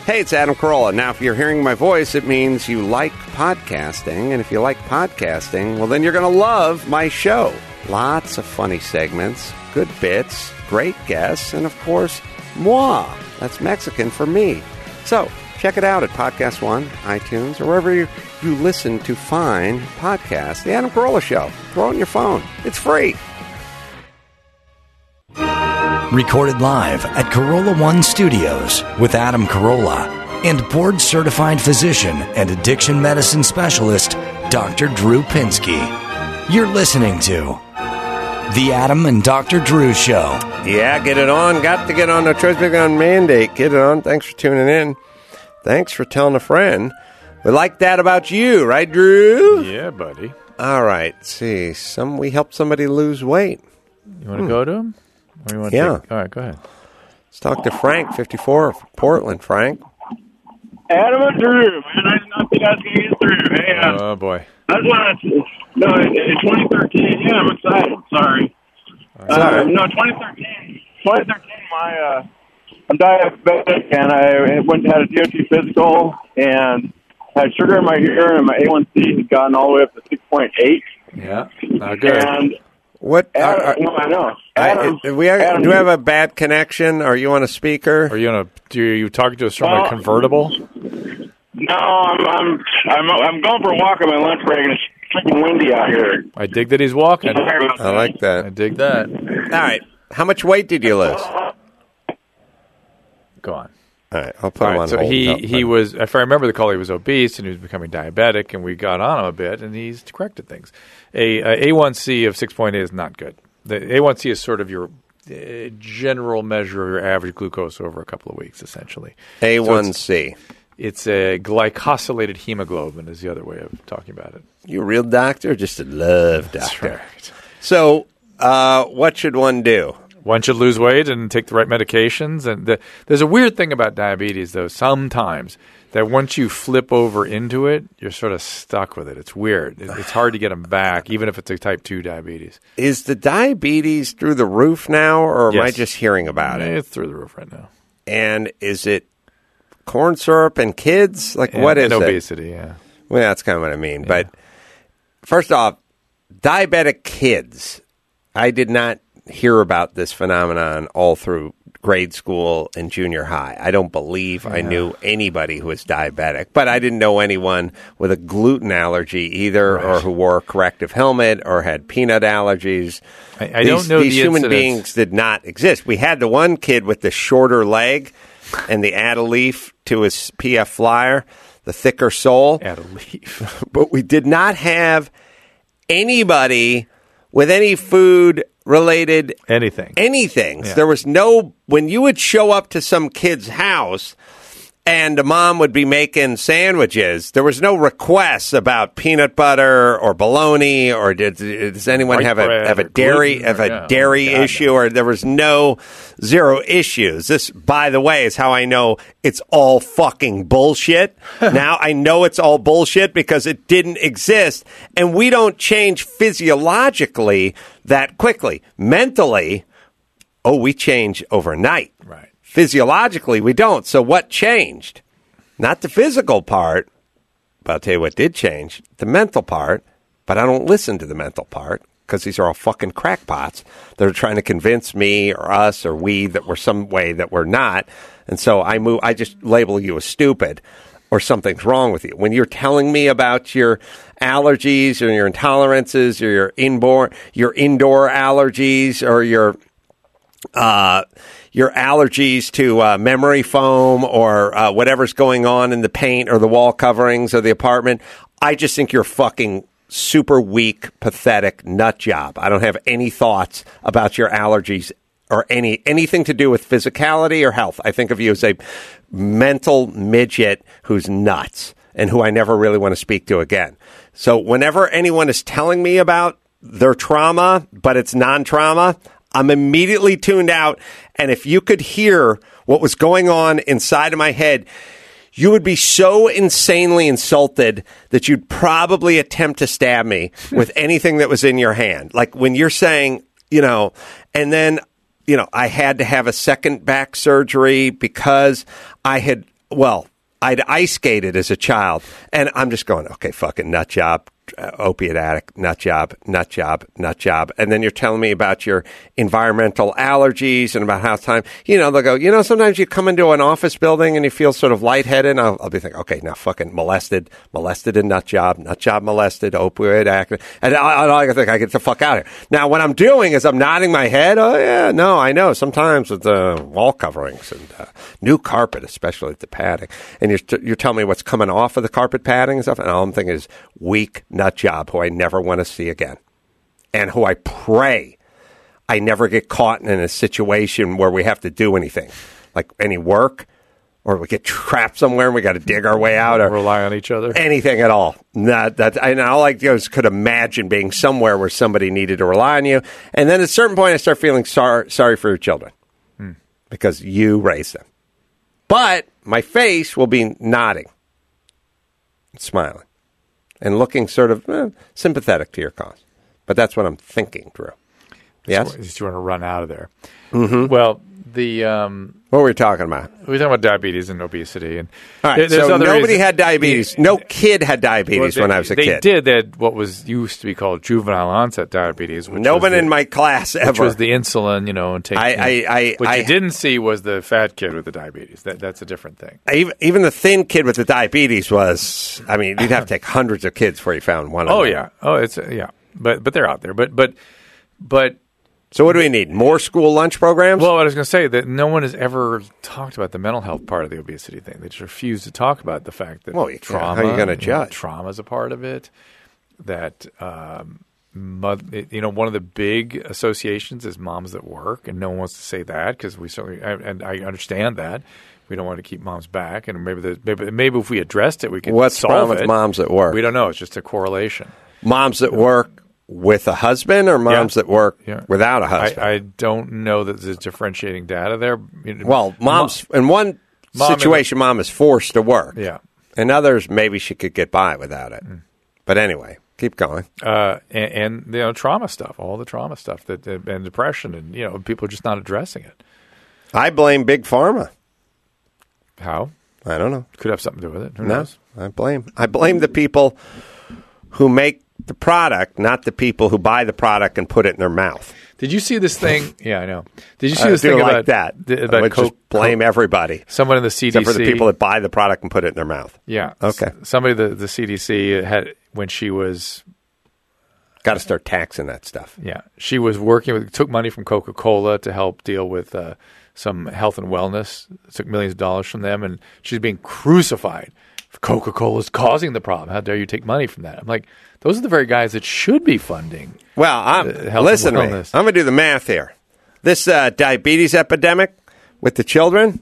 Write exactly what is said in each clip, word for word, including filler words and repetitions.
Hey, it's Adam Carolla. Now, if you're hearing my voice, it means you like podcasting. And if you like podcasting, well, then you're going to love my show. Lots of funny segments, good bits, great guests, and, of course, moi. That's Mexican for me. So, check it out at Podcast One, iTunes, or wherever you, you listen to fine podcasts. The Adam Carolla Show. Throw it on your phone. It's free. Recorded live at Carolla One Studios with Adam Carolla and board-certified physician and addiction medicine specialist, Doctor Drew Pinsky. You're listening to The Adam and Doctor Drew Show. Yeah, get it on. Got to get on. No choice big on mandate. Get it on. Thanks for tuning in. Thanks for telling a friend. We like that about you, right, Drew? Yeah, buddy. All right. Let's see. Some we helped somebody lose weight. You want to hmm. go to him? Or you want to yeah. Take, all right, go ahead. Let's talk to Frank, fifty-four, from Portland. Frank. Adam and Drew, man. I did not think I was going to get through. Hey, uh, oh, boy. I just want to, no, in twenty thirteen, yeah, I'm excited. Sorry. Sorry. Uh, no, twenty thirteen, twenty thirteen, my, uh, I'm diabetic, and I went and had a D O T physical, and had sugar in my urine, and my A one C had gotten all the way up to six point eight. Yeah, not good. And what? Adam, Are, are, no, I know. Adam, I, we have, Adam, do we have a bad connection? Are you on a speaker? Are you on a? Do you, you talking to us from well, a convertible? No, I'm, I'm I'm I'm going for a walk on my lunch break, and it's freaking windy out here. I dig that he's walking. I like that. I dig that. All right. How much weight did you lose? Go on. All right, I'll put him right, on so hold. he, Oh, he was, if I remember the call, he was obese and he was becoming diabetic, and we got on him a bit, and he's corrected things. A, a A1C of six point eight is not good. The A one C is sort of your uh, general measure of your average glucose over a couple of weeks, essentially. A one C. So it's, it's a glycosylated hemoglobin is the other way of talking about it. You a real doctor or just a love doctor? That's right. So uh, what should one do? One should lose weight and take the right medications. And the, there's a weird thing about diabetes, though, sometimes, that once you flip over into it, you're sort of stuck with it. It's weird. It, it's hard to get them back, even if it's a type two diabetes. Is the diabetes through the roof now, or am yes. I just hearing about it? It's through the roof right now. And is it corn syrup and kids? Like, and, what is and it? obesity, yeah. Well, that's kind of what I mean. Yeah. But first off, diabetic kids, I did not hear about this phenomenon all through grade school and junior high. I don't believe yeah. I knew anybody who was diabetic, but I didn't know anyone with a gluten allergy either, right. or who wore a corrective helmet or had peanut allergies. I, I these, don't know these the human incidents. beings did not exist. We had the one kid with the shorter leg and the add a leaf to his P F flyer, the thicker sole. Add a leaf. But we did not have anybody with any food related anything. Anything. Yeah. There was no, when you would show up to some kid's house and the mom would be making sandwiches, there was no requests about peanut butter or bologna or did, does anyone White have a have a dairy have a yeah. dairy God, issue no. or there was no zero issues. This, by the way, is how I know it's all fucking bullshit. Now I know it's all bullshit because it didn't exist, and we don't change physiologically that quickly. Mentally, oh, we change overnight. Right. Physiologically, we don't. So what changed? Not the physical part, but I'll tell you what did change. The mental part, but I don't listen to the mental part because these are all fucking crackpots. They're trying to convince me or us or we that we're some way that we're not. And so I move. I just label you as stupid or something's wrong with you. When you're telling me about your allergies or your intolerances or your indoor, your indoor allergies or your uh, your allergies to uh, memory foam or uh, whatever's going on in the paint or the wall coverings of the apartment, I just think you're fucking super weak, pathetic nut job. I don't have any thoughts about your allergies or any anything to do with physicality or health. I think of you as a mental midget who's nuts and who I never really want to speak to again. So whenever anyone is telling me about their trauma, but it's non-trauma, I'm immediately tuned out. And if you could hear what was going on inside of my head, you would be so insanely insulted that you'd probably attempt to stab me with anything that was in your hand. Like when you're saying, you know, and then, you know, I had to have a second back surgery because I had well, I'd ice skated as a child, and I'm just going, okay, fucking nut job, uh, opiate addict, nut job, nut job, nut job. And then you're telling me about your environmental allergies and about how time, you know, they'll go, you know, sometimes you come into an office building and you feel sort of lightheaded. And I'll, I'll be thinking, okay, now fucking molested, molested and nut job, nut job molested, opioid addict. And I, I, I think I get the fuck out of here. Now, what I'm doing is I'm nodding my head. Oh, yeah, no, I know. Sometimes with the wall coverings and uh, new carpet, especially the padding. And you're, t- you're telling me what's coming off of the carpet padding and stuff. And all I'm thinking is weak nut job who I never want to see again. And who I pray I never get caught in a situation where we have to do anything, like any work, or we get trapped somewhere and we got to dig our way out, or rely on each other, anything at all. Not that, and all I just could imagine being somewhere where somebody needed to rely on you. And then at a certain point, I start feeling sorry, sorry for your children hmm. because you raised them. But my face will be nodding, smiling, and looking sort of eh, sympathetic to your cause. But that's what I'm thinking, Drew. Yes? Just you want to run out of there. Mm-hmm. Well, the... Um, what were we talking about? We were talking about diabetes and obesity. And all right, there, so nobody reasons. had diabetes. No kid had diabetes well, they, when I was a they kid. They did. They had what was used to be called juvenile onset diabetes. Which no one the, in my class ever. Which was the insulin, you know, and taking. I, I, I, what I, you didn't see was the fat kid with the diabetes. That, that's a different thing. Even, even the thin kid with the diabetes was, I mean, you'd have to take hundreds of kids before you found one of oh, them. yeah. Oh, it's, yeah. But, but they're out there. But, but, but, so what do we need? More school lunch programs? Well, I was going to say that no one has ever talked about the mental health part of the obesity thing. They just refuse to talk about the fact that well, trauma. How are you going to you know, judge? Trauma is a part of it. That um, mother, you know, one of the big associations is moms that work, and no one wants to say that because we certainly and I understand that we don't want to keep moms back, and maybe the, maybe maybe if we addressed it, we could What's solve the problem it. with moms at work? We don't know. It's just a correlation. Moms at work with a husband, or moms yeah. that work yeah. without a husband? I, I don't know that there's differentiating data there. Well, moms in one mom situation, mom is forced to work. Yeah. In others, maybe she could get by without it. Mm. But anyway, keep going. Uh, and, and you know, trauma stuff, all the trauma stuff, that and depression, and you know, people are just not addressing it. I blame Big Pharma. How? I don't know. Could have something to do with it. Who no, knows? I blame. I blame the people who make the product, not the people who buy the product and put it in their mouth. Did you see this thing? Yeah, I know. Did you see I this do thing like about that? The, about I would Coke, just blame Coke, everybody. Someone in the C D C, except for the people that buy the product and put it in their mouth. Yeah. Okay. S- somebody the the C D C had when she was. Got to start taxing that stuff. Yeah, she was working with took money from Coca-Cola to help deal with uh, some health and wellness. Took millions of dollars from them, and she's being crucified. Coca-Cola's causing the problem. How dare you take money from that? I'm like, those are the very guys that should be funding. Well, I'm, listen to me. I'm going to do the math here. This uh, diabetes epidemic with the children,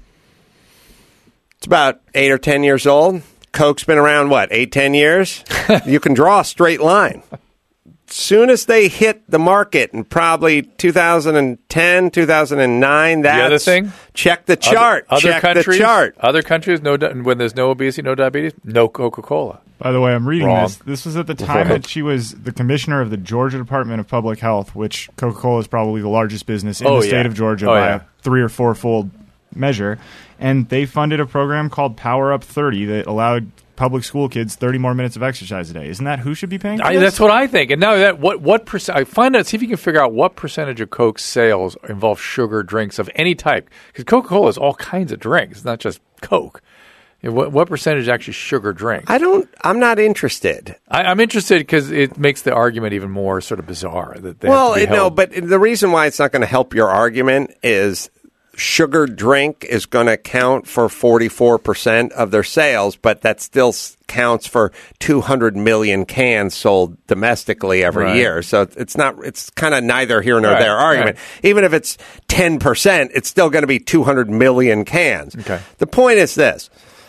it's about eight or ten years old. Coke's been around, what, eight, ten years? You can draw a straight line. Soon as they hit the market in probably two thousand ten, two thousand nine, that's... The other thing? Check the chart. Other, other check countries, the chart. Other countries, no, when there's no obesity, no diabetes, no Coca-Cola. By the way, I'm reading Wrong. this. This was at the time that she was the commissioner of the Georgia Department of Public Health, which Coca-Cola is probably the largest business in oh, the state yeah. of Georgia oh, by yeah. a three or four-fold measure. And they funded a program called Power Up thirty that allowed public school kids thirty more minutes of exercise a day. Isn't that who should be paying for I, this? That's what I think. And now that what what percent? I find out. See if you can figure out what percentage of Coke's sales involve sugar drinks of any type. Because Coca-Cola is all kinds of drinks. It's not just Coke. You know, what what percentage actually sugar drinks? I don't. I'm not interested. I, I'm interested because it makes the argument even more sort of bizarre. That they well, have to be no, held. but the reason why it's not going to help your argument is sugar drink is going to count for forty-four percent of their sales, but that still counts for two hundred million cans sold domestically every right. year. So it's not, it's kind of neither here nor right. there argument. Right. Even if it's ten percent, it's still going to be two hundred million cans. Okay. The point is this.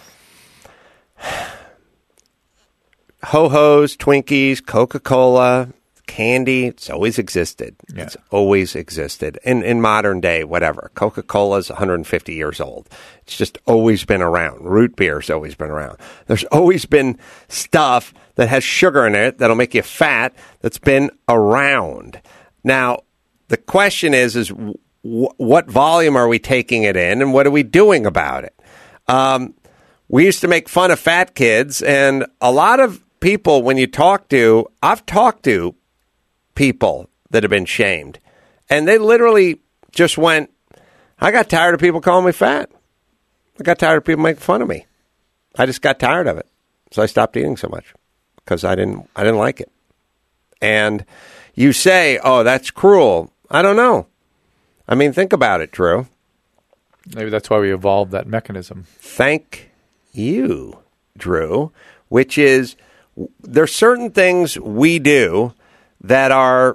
Ho-Hos, Twinkies, Coca-Cola, candy, it's always existed. Yeah. It's always existed. In in modern day, whatever. Coca-Cola is one hundred fifty years old. It's just always been around. Root beer's always been around. There's always been stuff that has sugar in it that'll make you fat that's been around. Now, the question is, is w- what volume are we taking it in and what are we doing about it? Um, we used to make fun of fat kids, and a lot of people, when you talk to, I've talked to people that have been shamed, and they literally just went, I got tired of people calling me fat. I got tired of people making fun of me. I just got tired of it. So I stopped eating so much because I didn't, I didn't like it. And you say, oh, that's cruel. I don't know. I mean, think about it, Drew. Maybe that's why we evolved that mechanism. Thank you, Drew, which is there's certain things we do that are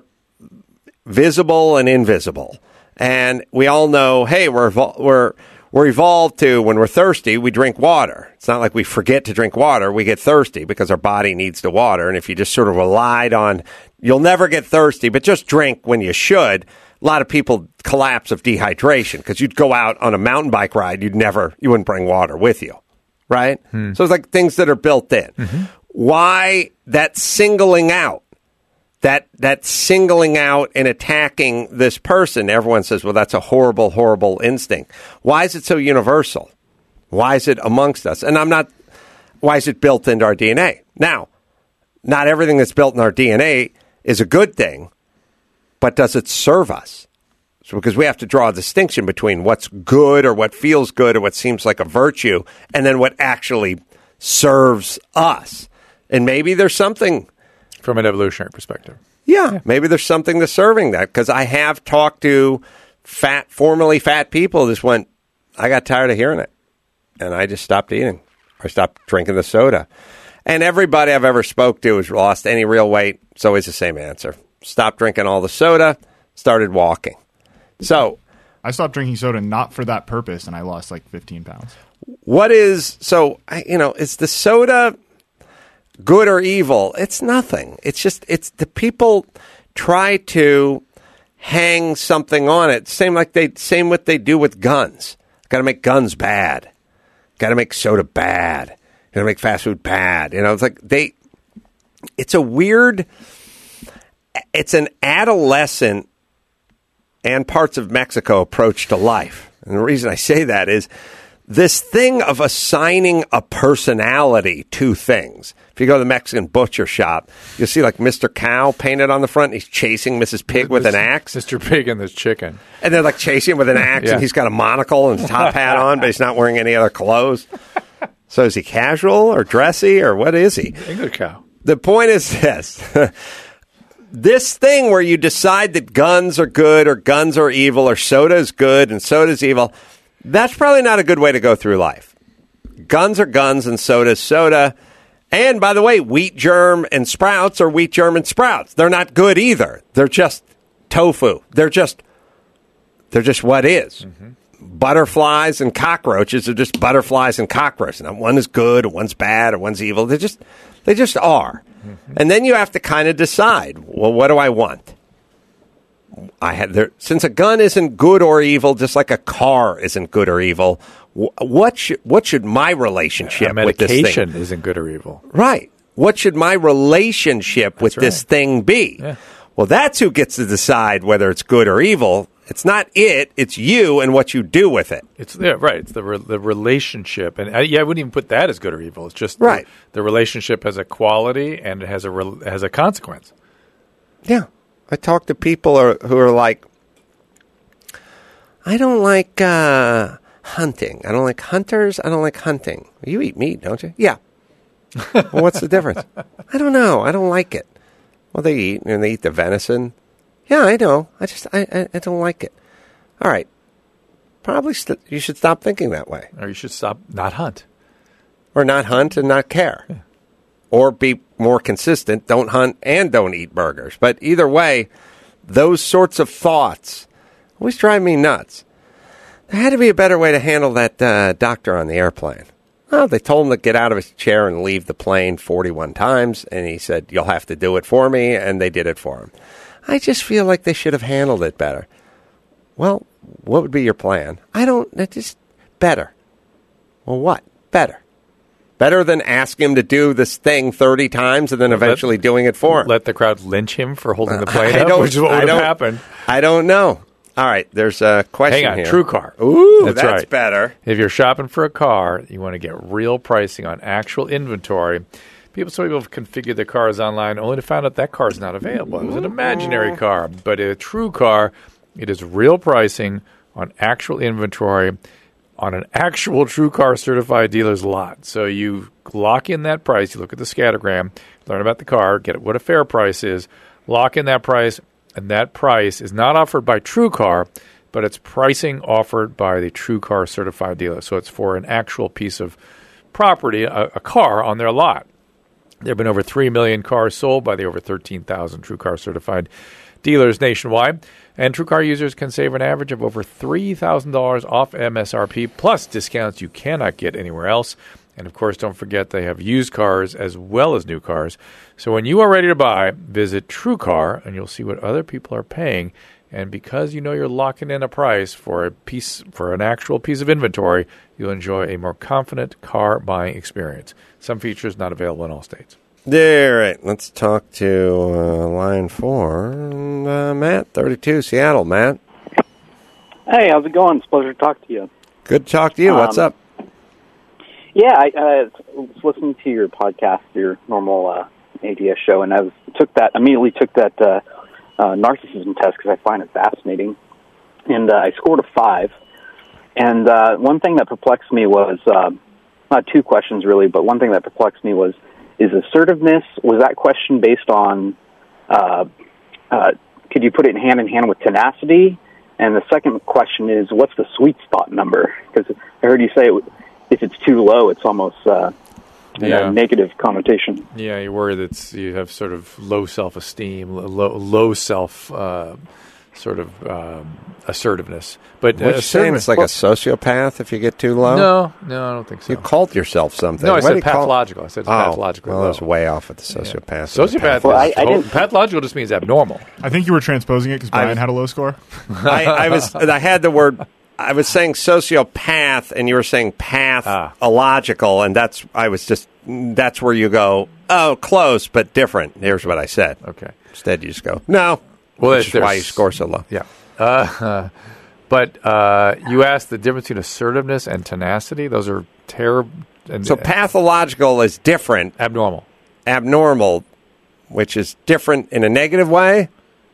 visible and invisible. And we all know, hey, we're we're we're evolved to, when we're thirsty, we drink water. It's not like we forget to drink water. We get thirsty because our body needs the water. And if you just sort of relied on, you'll never get thirsty, but just drink when you should, a lot of people collapse of dehydration because you'd go out on a mountain bike ride, you'd never, you wouldn't bring water with you, right? Hmm. So it's like things that are built in. Mm-hmm. Why that singling out, that that singling out and attacking this person? Everyone says, well, that's a horrible, horrible instinct. Why is it so universal? Why is it amongst us? And I'm not, why is it built into our D N A? Now, not everything that's built in our D N A is a good thing. But does it serve us? So because we have to draw a distinction between what's good or what feels good or what seems like a virtue and then what actually serves us. And maybe there's something. From an evolutionary perspective. Yeah, yeah. Maybe there's something to serving that. Because I have talked to fat, formerly fat people who just went, I got tired of hearing it. And I just stopped eating. I stopped drinking the soda. And everybody I've ever spoke to who's lost any real weight, it's always the same answer. Stopped drinking all the soda, started walking. So I stopped drinking soda not for that purpose, and I lost like fifteen pounds. What is, so, you know, is the soda good or evil? It's nothing. It's just, it's the people try to hang something on it. Same like they, same what they do with guns. Got to make guns bad. Got to make soda bad. Got to make fast food bad. You know, it's like they, it's a weird... It's an adolescent and parts of Mexico approach to life. And the reason I say that is this thing of assigning a personality to things. If you go to the Mexican butcher shop, you'll see like Mister Cow painted on the front. And he's chasing Missus Pig with an axe. Mister Pig and this chicken. And they're like chasing him with an axe, yeah. And he's got a monocle and a top hat on, but he's not wearing any other clothes. So is he casual or dressy or what is he? English cow. The point is this. This thing where you decide that guns are good or guns are evil or soda is good and soda is evil, that's probably not a good way to go through life. Guns are guns and soda is soda. And, by the way, wheat germ and sprouts are wheat germ and sprouts. They're not good either. They're just tofu. They're just they're just what is. Mm-hmm. Butterflies and cockroaches are just butterflies and cockroaches. Now, one is good or one's bad or one's evil. They just they just are. Mm-hmm. And then you have to kind of decide, well, what do I want? I had there since a gun isn't good or evil, just like a car isn't good or evil. What should what should my relationship yeah, with this thing? Medication isn't good or evil, right? What should my relationship that's with right. this thing be? Yeah. Well, that's who gets to decide whether it's good or evil. It's not it; it's you and what you do with it. It's yeah, right. It's the re- the relationship, and I, yeah, I wouldn't even put that as good or evil. It's just right. The, the relationship has a quality and it has a re- has a consequence. Yeah, I talk to people are, who are like, I don't like uh, hunting. I don't like hunters. I don't like hunting. You eat meat, don't you? Yeah. Well, what's the difference? I don't know. I don't like it. Well, they eat and they eat the venison. Yeah, I know. I just, I, I, I don't like it. All right. Probably st- you should stop thinking that way. Or you should stop, not hunt. Or not hunt and not care. Yeah. Or be more consistent. Don't hunt and don't eat burgers. But either way, those sorts of thoughts always drive me nuts. There had to be a better way to handle that uh, doctor on the airplane. Well, they told him to get out of his chair and leave the plane forty-one times. And he said, you'll have to do it for me. And they did it for him. I just feel like they should have handled it better. Well, what would be your plan? I don't, it's just better. Well, what? Better. Better than ask him to do this thing thirty times and then eventually let, doing it for him. Let the crowd lynch him for holding the plane uh, up, which is what would have happened. I don't know. All right, there's a question Hang on, here. TrueCar. Ooh, That's that's, right. better. If you're shopping for a car, you want to get real pricing on actual inventory. People, some people have configured their cars online only to find out that car is not available. It was an imaginary car, but a true car, it is real pricing on actual inventory on an actual TrueCar certified dealer's lot. So you lock in that price. You look at the scattergram, learn about the car, get what a fair price is, lock in that price, and that price is not offered by TrueCar, but it's pricing offered by the TrueCar certified dealer. So it's for an actual piece of property, a, a car on their lot. There have been over three million cars sold by the over thirteen thousand TrueCar certified dealers nationwide. And TrueCar users can save an average of over three thousand dollars off M S R P, plus discounts you cannot get anywhere else. And, of course, don't forget they have used cars as well as new cars. So when you are ready to buy, visit TrueCar, and you'll see what other people are paying. And because you know you're locking in a price for a piece, for an actual piece of inventory, you'll enjoy a more confident car buying experience. Some features not available in all states. All right, let's talk to uh, line four. Uh, Matt, thirty-two, Seattle. Matt. Hey, how's it going? It's a pleasure to talk to you. Good to talk to you. What's Um, up? Yeah, I uh, was listening to your podcast, your normal uh, A D S show, and I was, took that immediately took that uh, uh, narcissism test because I find it fascinating, and uh, I scored a five. And uh, one thing that perplexed me was uh, not two questions really, but one thing that perplexed me was is assertiveness. Was that question based on? Uh, uh, could you put it hand in hand with tenacity? And the second question is, what's the sweet spot number? Because I heard you say it, if it's too low, it's almost uh, you Yeah. know, negative connotation. Yeah, you worry that you have sort of low self-esteem, low, low self uh, sort of um, assertiveness. But What uh, you saying? It's like a sociopath if you get too low? no, no, I don't think so. You called yourself something. no, I What said do you call- pathological. I said it's Oh, pathologically well, low. that's way off with the sociopath. Sociopath. Well, is I- I to- didn't- pathological just means abnormal. I think you were transposing it because I Brian was- had a low score. I, I was. I had the word. I was saying sociopath, and you were saying pathological, and that's. I was just. That's where you go. Oh, close, but different. Here's what I said. Okay. Instead, you just go no. Well, which is there's- why you score so low. Yeah. Uh, but uh, you asked the difference between assertiveness and tenacity. Those are terrible. So pathological is different. abnormal. Abnormal, which is different in a negative way.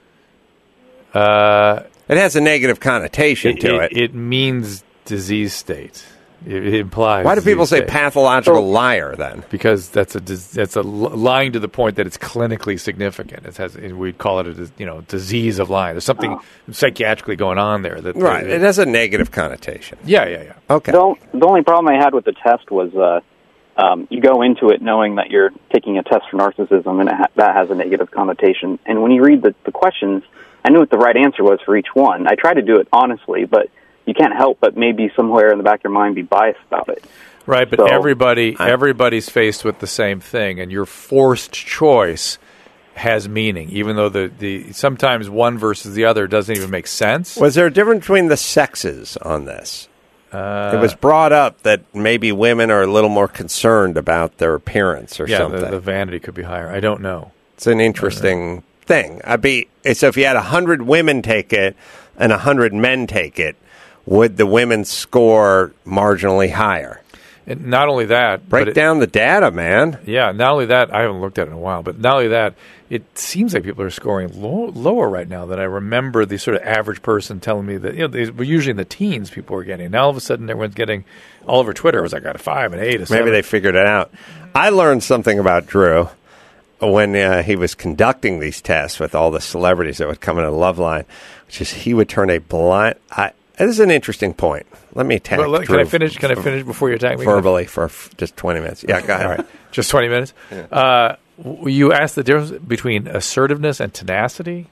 Uh, It has a negative connotation it, to it, it. it means disease state. It, it implies. Why do people disease say state. pathological liar then? Because that's a dis- that's a l- lying to the point that it's clinically significant. It has we'd call it a dis- you know disease of lying. There's something psychiatrically going on there. That Right. that- It has a negative connotation. yeah, yeah, yeah. Okay. The, o- the only problem I had with the test was uh, um, you go into it knowing that you're taking a test for narcissism, and it ha- that has a negative connotation. And when you read the, the questions, I knew what the right answer was for each one. I tried to do it honestly, but you can't help but maybe somewhere in the back of your mind be biased about it. Right, but So- everybody I- everybody's faced with the same thing, and your forced choice has meaning, even though the, the sometimes one versus the other doesn't even make sense. Was there a difference between the sexes on this? Uh, It was brought up that maybe women are a little more concerned about their appearance or yeah, something. the, the vanity could be higher. I don't know. It's an interesting thing. I'd be so if you had a hundred women take it and a hundred men take it, would the women score marginally higher? And not only that, Break but it- down the data, man. yeah, not only that, I haven't looked at it in a while, but not only that, it seems like people are scoring low, lower right now than I remember the sort of average person telling me that, you know, they were usually in the teens people were getting. Now all of a sudden everyone's getting, all over Twitter, it was like, I got a five, an eight, a seven. Maybe they figured it out. I learned something about Drew when uh, he was conducting these tests with all the celebrities that would come into Loveline, which is he would turn a blind. I, this is an interesting point. Let me attack. Well, let- can Drew I finish? Can I finish before you attack me? verbally for f- just twenty minutes? Yeah, go ahead. All right, just twenty minutes. Uh, w- you asked the difference between assertiveness and tenacity.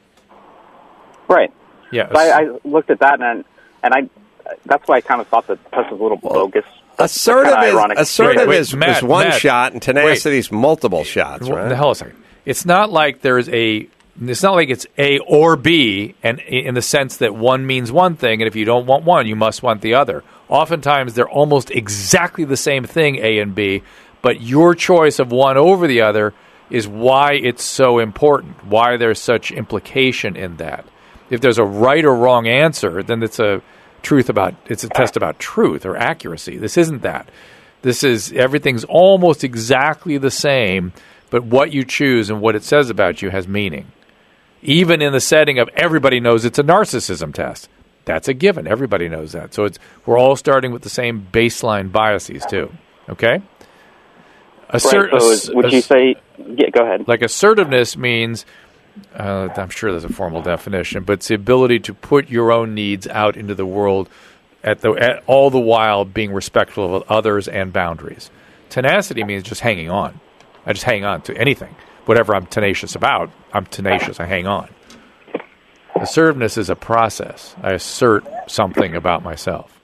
Right. Yeah, So I, I looked at that, and and I that's why I kind of thought that the test was a little bogus. That's Assertive kinda is ironic. assertive Wait, wait, is, Matt, is one Matt, shot, and tenacity is multiple shots, Well, right? Hold a second. It's not like there's a. It's not like it's A or B, and in the sense that one means one thing, and if you don't want one, you must want the other. Oftentimes, they're almost exactly the same thing, A and B, but your choice of one over the other is why it's so important, why there's such implication in that. If there's a right or wrong answer, then it's a truth about it's a test about truth or accuracy. This isn't that. This is everything's almost exactly the same, but what you choose and what it says about you has meaning. Even in the setting of everybody knows it's a narcissism test. That's a given. Everybody knows that. So it's we're all starting with the same baseline biases too. Okay? Assert- right, so is, would ass- you say, yeah, go ahead. Like assertiveness means, uh, I'm sure there's a formal definition, but it's the ability to put your own needs out into the world at the at all the while being respectful of others and boundaries. Tenacity means just hanging on. I just hang on to anything. Whatever I'm tenacious about, I'm tenacious. I hang on. Assertiveness is a process. I assert something about myself.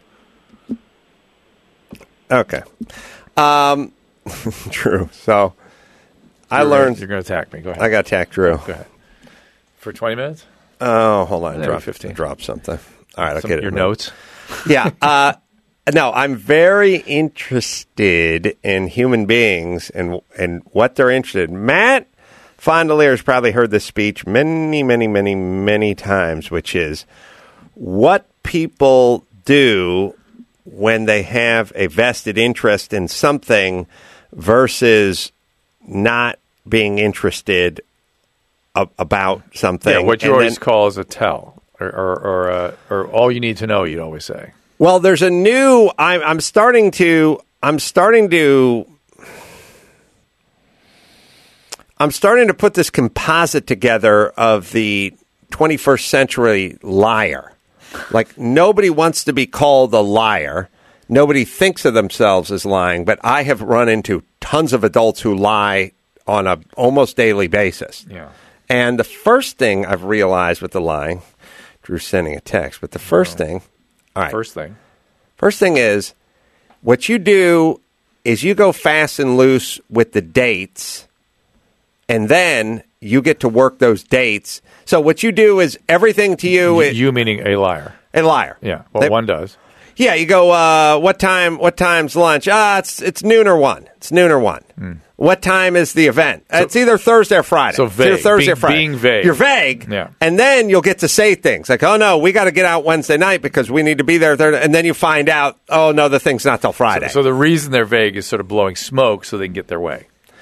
Okay. Um, true. So I You're learned. Gonna, you're going to attack me. Go ahead. I got to attack Drew. Go ahead. For twenty minutes? Oh, hold on. Maybe Drop, fifteen. drop something. All right, I'll Some, get it. your in a minute. notes? Yeah. Uh, no, I'm very interested in human beings and and what they're interested in. Matt Fondelier has probably heard this speech many, many, many, many times, which is what people do when they have a vested interest in something versus not being interested a- about something. Yeah, what you And always then- call as a tell, or or or, uh, or all you need to know. You'd always say. Well, there's a new. I'm, I'm starting to. I'm starting to. I'm starting to put this composite together of the twenty-first century liar. Like nobody wants to be called a liar. Nobody thinks of themselves as lying, but I have run into tons of adults who lie on a almost daily basis. Yeah. And the first thing I've realized with the lying, Drew's sending a text, but the first thing, all right. First thing. First thing is, what you do is you go fast and loose with the dates, and then you get to work those dates. So what you do is everything to you You, is you meaning a liar. a liar. Yeah. Well, They- one does. Yeah, you go, uh, what time, what time's lunch? Ah, it's it's noon or one. It's noon or one. What time is the event? it's either Thursday or Friday. Hmm. So It's either vague. Thursday Being- or Friday. being vague. You're vague. Yeah. And then you'll get to say things like, oh, no, we got to get out Wednesday night because we need to be there. Thursday. And then you find out, oh, no, the thing's not till Friday. So the reason they're vague is sort of blowing smoke so they can get their way.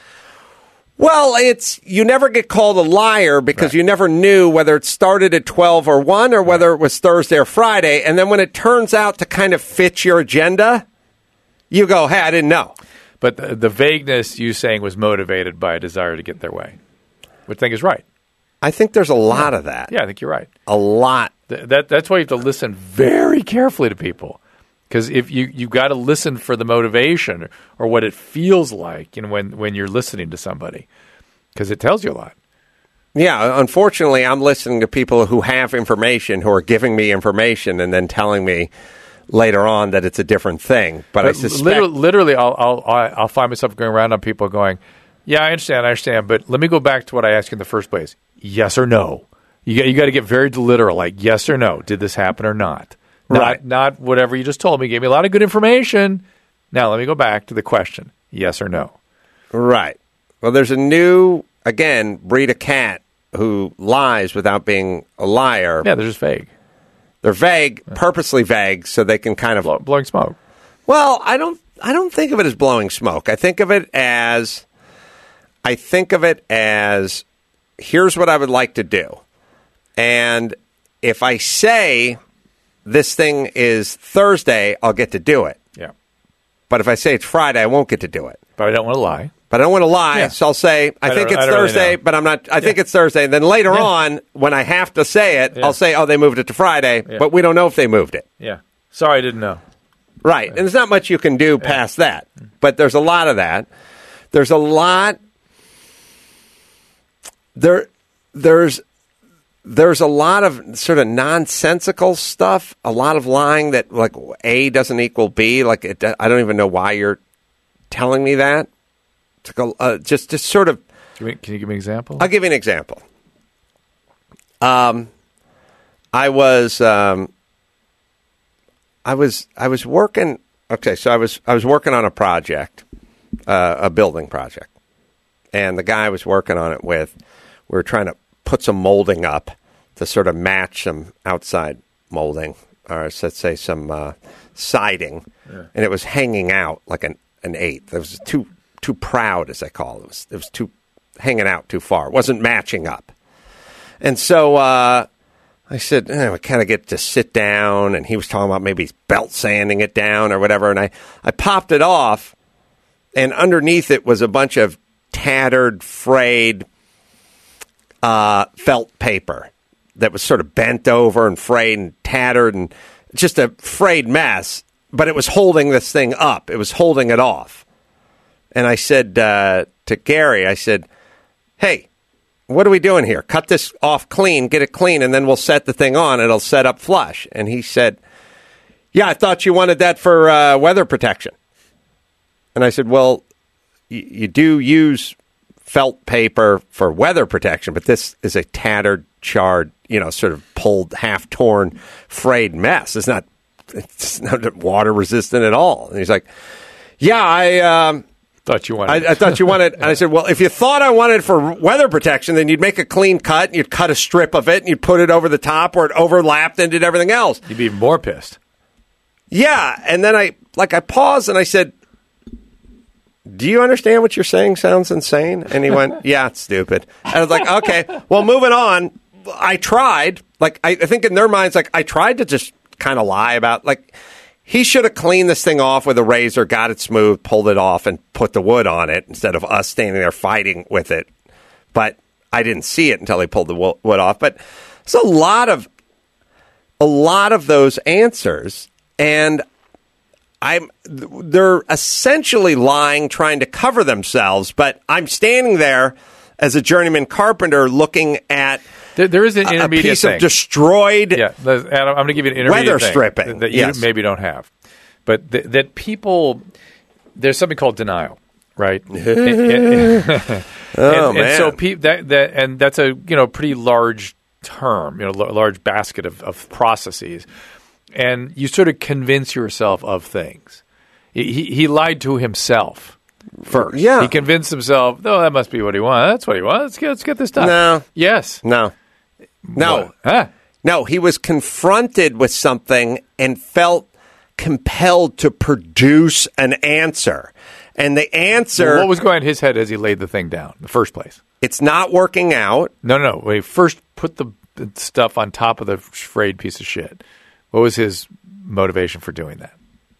Well, it's you never get called a liar because you never knew whether it started at twelve or one or whether it was Thursday or Friday. And then when it turns out to kind of fit your agenda, you go, hey, I didn't know. But the, the vagueness you saying was motivated by a desire to get their way, which I think is right. I think there's a lot of that. Yeah, I think you're right. A lot. Th- that that's why you have to listen very carefully to people, because if you you got to listen for the motivation or, or what it feels like, you know, when when you're listening to somebody, because it tells you a lot. Yeah, unfortunately, I'm listening to people who have information, who are giving me information and then telling me later on that it's a different thing. But, I suspect... literally, literally I'll, I'll I'll find myself going around on people going, yeah, I understand, I understand, but let me go back to what I asked you in the first place. Yes or no? You got, you got to get very literal, like yes or no. Did this happen or not? Not, Right. not whatever you just told me. You gave me a lot of good information. Now let me go back to the question. Yes or no? Right. Well, there's a new, again, breed of cat who lies without being a liar. Yeah, they're just vague. They're vague, purposely vague, so they can kind of... Blow, blowing smoke. Well, I don't I don't think of it as blowing smoke. I think of it as I think of it as here's what I would like to do. And if I say this thing is Thursday, I'll get to do it. Yeah. But if I say it's Friday, I won't get to do it. But I don't want to lie. But I don't want to lie, Yeah. so I'll say I, I think don't- it's I don't really Thursday, know. but I'm not. I think it's Thursday. And then later Yeah. on, when I have to say it, Yeah. I'll say, "Oh, they moved it to Friday," Yeah. but we don't know if they moved it. Yeah. Sorry, I didn't know. Right. And there's not much you can do past that. But there's a lot of that. There's a lot there there's there's a lot of sort of nonsensical stuff, a lot of lying that like A doesn't equal B, like it, I don't even know why you're telling me that. To go, uh, just just sort of Can you, can you give me an example? I'll give you an example. Um I was um I was I was working. Okay, so I was I was working on a project, uh, a building project, and the guy I was working on it with, we were trying to put some molding up to sort of match some outside molding, or let's say some uh, siding, yeah. and it was hanging out like an, an eighth. It was too too proud, as I call it. It was, it was too hanging out too far. It wasn't matching up. And so uh, I said, eh, we kind of get to sit down, and he was talking about maybe belt sanding it down or whatever, and I, I popped it off, and underneath it was a bunch of tattered, frayed uh, felt paper that was sort of bent over and frayed and tattered and just a frayed mess, but it was holding this thing up. It was holding it off. And I said uh, to Gary, I said, hey, what are we doing here? Cut this off clean, get it clean, and then we'll set the thing on. It'll set up flush. And he said, yeah, I thought you wanted that for uh, weather protection. And I said, well, y- you do use felt paper for weather protection, but this is a tattered, charred, you know, sort of pulled, half-torn, frayed mess. It's not, it's not water-resistant at all. And he's like, yeah, I... Um, Thought you wanted. I, I thought you wanted. And I said, well, if you thought I wanted it for weather protection, then you'd make a clean cut, and you'd cut a strip of it, and you'd put it over the top where it overlapped and did everything else. You'd be even more pissed. Yeah, and then I, like, I paused, and I said, do you understand what you're saying sounds insane? And he went, yeah, it's stupid. And I was like, okay, well, moving on. I tried. Like, I, I think in their minds, like, I tried to just kind of lie about, like, he should have cleaned this thing off with a razor, got it smooth, pulled it off, and put the wood on it instead of us standing there fighting with it. But I didn't see it until he pulled the wo- wood off. But there's a lot of a lot of those answers, and I'm they're essentially lying, trying to cover themselves. But I'm standing there as a journeyman carpenter, looking at. There, there is an intermediate a piece thing. of destroyed yeah, Adam, I'm going to give you an intermediate weather thing stripping that you yes. maybe don't have. But th- that people, there's something called denial, right? and, and, oh, and, man. and so pe- that, that and that's a you know pretty large term, you know, l- large basket of, of processes, and you sort of convince yourself of things. He, he lied to himself first. Yeah, he convinced himself. Oh, that must be what he wants. That's what he wants. Let's get, let's get this done. No. Yes. No. No. Huh? No, he was confronted with something and felt compelled to produce an answer. And the answer... Well, what was going on in his head as he laid the thing down in the first place? It's not working out. No, no, no. When he first put the stuff on top of the frayed piece of shit, what was his motivation for doing that?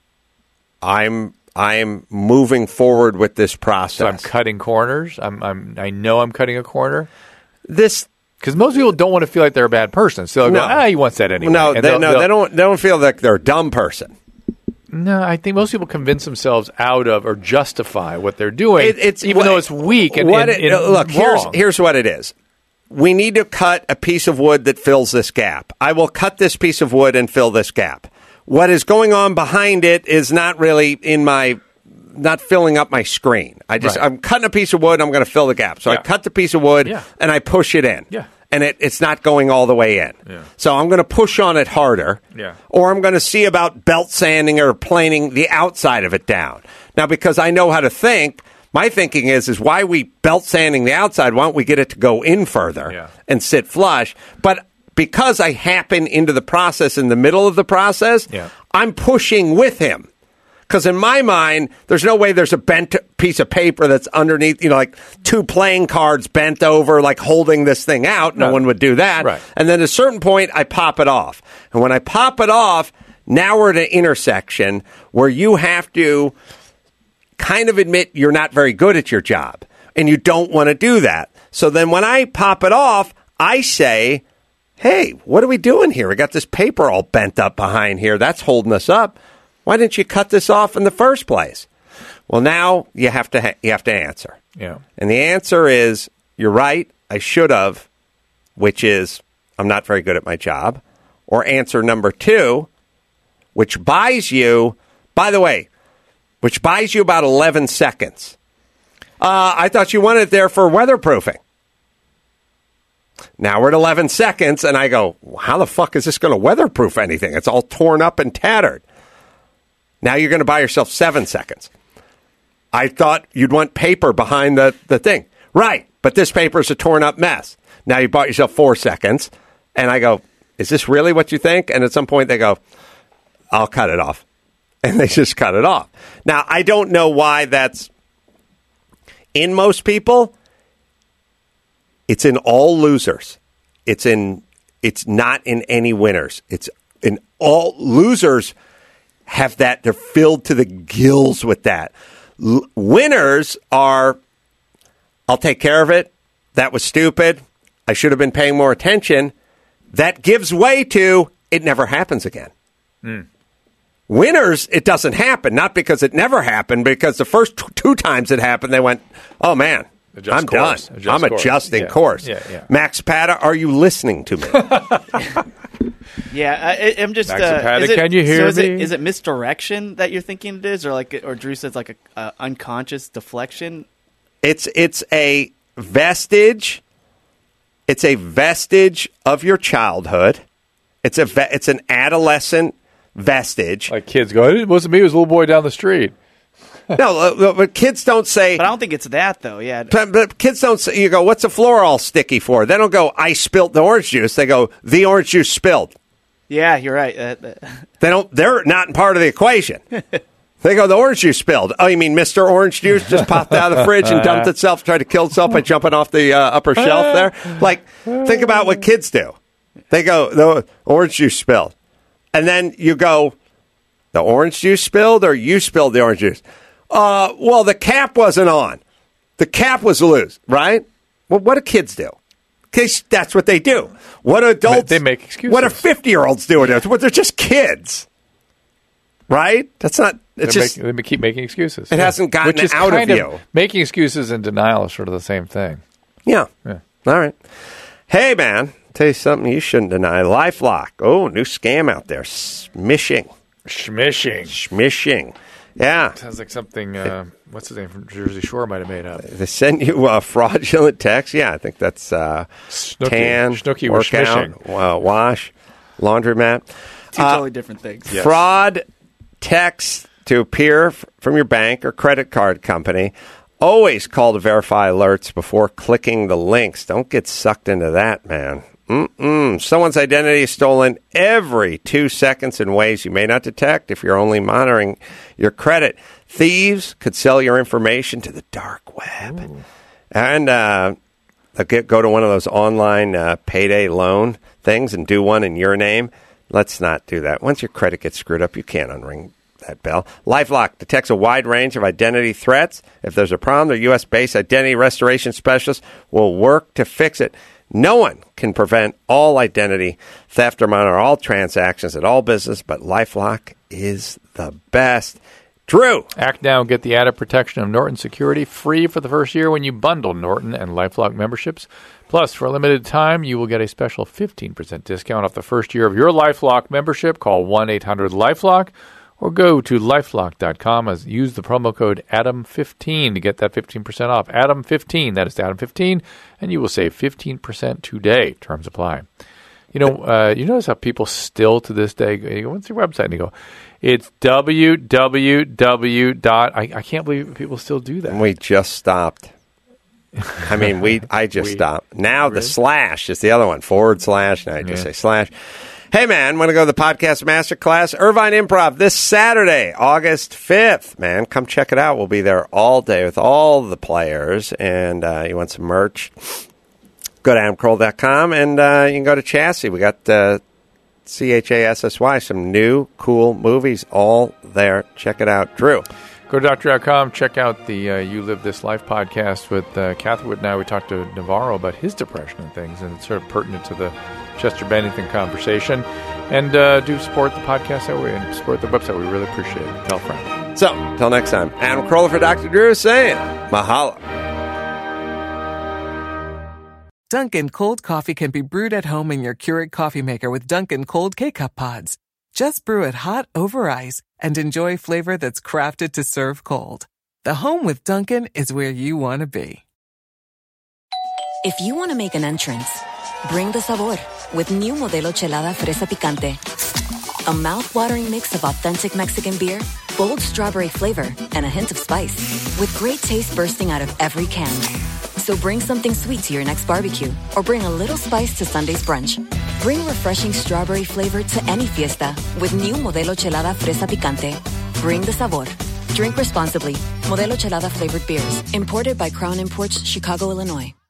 I'm I'm moving forward with this process. So I'm cutting corners. I'm, I'm I know I'm cutting a corner. This... Because most people don't want to feel like they're a bad person. So they'll no. go, ah, he wants that anyway. No, and they, they'll, no they'll, they don't They don't feel like they're a dumb person. No, I think most people convince themselves out of or justify what they're doing, it, it's, even what, though it's weak and, what and, it, and Look, here's, wrong. here's what it is. We need to cut a piece of wood that fills this gap. I will cut this piece of wood and fill this gap. What is going on behind it is not really in my... not filling up my screen. I just right. I'm cutting a piece of wood. I'm going to fill the gap. So yeah. I cut the piece of wood yeah. and I push it in. Yeah. And it, it's not going all the way in. Yeah. So I'm going to push on it harder. Yeah. Or I'm going to see about belt sanding or planing the outside of it down. Now, because I know how to think, my thinking is is why we belt sanding the outside? Why don't we get it to go in further yeah. and sit flush? But because I happen into the process in the middle of the process, yeah. I'm pushing with him. Because in my mind, there's no way there's a bent piece of paper that's underneath, you know, like two playing cards bent over, like holding this thing out. No, no. one would do that. Right. And then at a certain point, I pop it off. And when I pop it off, now we're at an intersection where you have to kind of admit you're not very good at your job. And you don't want to do that. So then when I pop it off, I say, hey, what are we doing here? We got this paper all bent up behind here. That's holding us up. Why didn't you cut this off in the first place? Well, now you have to ha- you have to answer. Yeah. And the answer is, you're right, I should have, which is, I'm not very good at my job. Or answer number two, which buys you, by the way, which buys you about eleven seconds. Uh, I thought you wanted it there for weatherproofing. Now we're at eleven seconds, and I go, how the fuck is this going to weatherproof anything? It's all torn up and tattered. Now you're going to buy yourself seven seconds. I thought you'd want paper behind the, the thing. Right, but this paper is a torn up mess. Now you bought yourself four seconds. And I go, is this really what you think? And at some point they go, I'll cut it off. And they just cut it off. Now, I don't know why that's in most people. It's in all losers. It's in. It's not in any winners. It's in all losers have that. They're filled to the gills with that. L- winners are, I'll take care of it. That was stupid. I should have been paying more attention. That gives way to, it never happens again. Mm. Winners, it doesn't happen. Not because it never happened, because the first t- two times it happened, they went, oh, man, Adjust I'm course. done. Adjust I'm course. adjusting yeah. course. Yeah, yeah. Max Pata, are you listening to me? Yeah, I, I'm just. Max Uh, Pata, is it, can you hear so is me? It, is it misdirection that you're thinking it is, or like, or Drew says like a uh, unconscious deflection? It's it's a vestige. It's a vestige of your childhood. It's a ve- it's an adolescent vestige. Like kids go, it wasn't me, it was a little boy down the street. No, uh, but kids don't say. But I don't think it's that though. Yeah, But, but kids don't say. You go, what's the floor all sticky for? They don't go, I spilt the orange juice. They go, the orange juice spilled. yeah, you're right. Uh, uh, They don't. They're not part of the equation. They go, the orange juice spilled. Oh, you mean Mister Orange Juice just popped out of the fridge and dumped itself, tried to kill itself by jumping off the uh, upper shelf there? Like, think about what kids do. They go, the orange juice spilled. And then you go, the orange juice spilled or you spilled the orange juice? Uh, well, the cap wasn't on. The cap was loose, right? Well, what do kids do? Because that's what they do. What do adults? They make excuses. What do fifty-year-olds do? Well, they're just kids, right? That's not. It's They just. make, they keep making excuses. It hasn't gotten Which is out of kind of you. Making excuses and denial is sort of the same thing. Yeah. Yeah. All right. Hey, man. Tell you something you shouldn't deny. LifeLock. Oh, new scam out there. Smishing. Schmishing. Smishing. Yeah. Sounds like something, uh, what's his name from Jersey Shore might have made up. They send you uh, fraudulent text. Yeah, I think that's uh, Snooki. tan, Snooki was workout, uh, wash, laundromat. two Uh, totally different things. Yes. Fraud text to appear f- from your bank or credit card company. Always call to verify alerts before clicking the links. Don't get sucked into that, man. Mm-mm. Someone's identity is stolen every two seconds in ways you may not detect if you're only monitoring your credit. Thieves could sell your information to the dark web. Ooh. And uh, they'll get, go to one of those online uh, payday loan things and do one in your name. Let's not do that. Once your credit gets screwed up, you can't unring that bell. LifeLock detects a wide range of identity threats. If there's a problem, their U S-based identity restoration specialists will work to fix it. No one can prevent all identity theft or monitor all transactions at all business, but LifeLock is the best. Drew. Act now and get the added protection of Norton Security free for the first year when you bundle Norton and LifeLock memberships. Plus, for a limited time, you will get a special fifteen percent discount off the first year of your LifeLock membership. Call one eight hundred LifeLock or go to lifelock dot com as use the promo code Adam fifteen to get that fifteen percent off. Adam fifteen, that is Adam fifteen, and you will save fifteen percent today. Terms apply. You know, uh, you notice how people still to this day, you go, what's your website? And you go, it's www. I, I can't believe people still do that. We just stopped. I mean, we. I just We- stopped. Now Really? the slash is the other one. Forward slash. Now I just Yeah. say slash. Hey, man, want to go to the podcast masterclass? Irvine Improv this Saturday, August fifth. Man, come check it out. We'll be there all day with all the players. And uh, you want some merch? Go to adam carolla dot com and uh, you can go to Chassis. We got uh, C H A S S Y, some new cool movies all there. Check it out. Drew. Go to doctor dot com, check out the uh, You Live This Life podcast with uh, Catherwood and I. We talked to Navarro about his depression and things, and it's sort of pertinent to the Chester Bennington conversation. And uh, do support the podcast that way and support the website. We really appreciate it. Tell a friend. So, until next time, Adam Carolla for Doctor Drew saying mahalo. Dunkin' cold coffee can be brewed at home in your Keurig coffee maker with Dunkin' cold K-Cup pods. Just brew it hot over ice and enjoy flavor that's crafted to serve cold. The home with Dunkin' is where you want to be. If you want to make an entrance, bring the sabor with new Modelo Chelada Fresa Picante. A mouth-watering mix of authentic Mexican beer, bold strawberry flavor, and a hint of spice, with great taste bursting out of every can. So bring something sweet to your next barbecue, or bring a little spice to Sunday's brunch. Bring refreshing strawberry flavor to any fiesta with new Modelo Chelada Fresa Picante. Bring the sabor. Drink responsibly. Modelo Chelada flavored beers. Imported by Crown Imports, Chicago, Illinois.